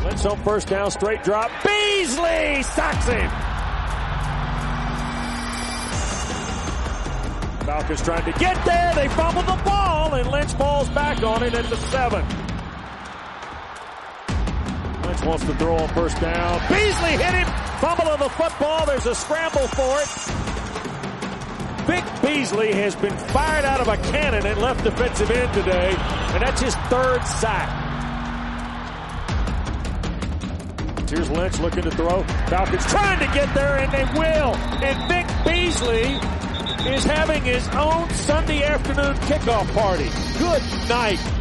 Lynch on first down, straight drop. Beasley sacks him. Falcons trying to get there. They fumble the ball, and Lynch falls back on it at the 7. Lynch wants to throw on first down. Beasley hit him. Fumble of the football. There's a scramble for it. Vic Beasley has been fired out of a cannon at left defensive end today, and that's his 3rd sack. Here's Lynch looking to throw. Falcons trying to get there, and they will. And Vic Beasley is having his own Sunday afternoon kickoff party. Good night.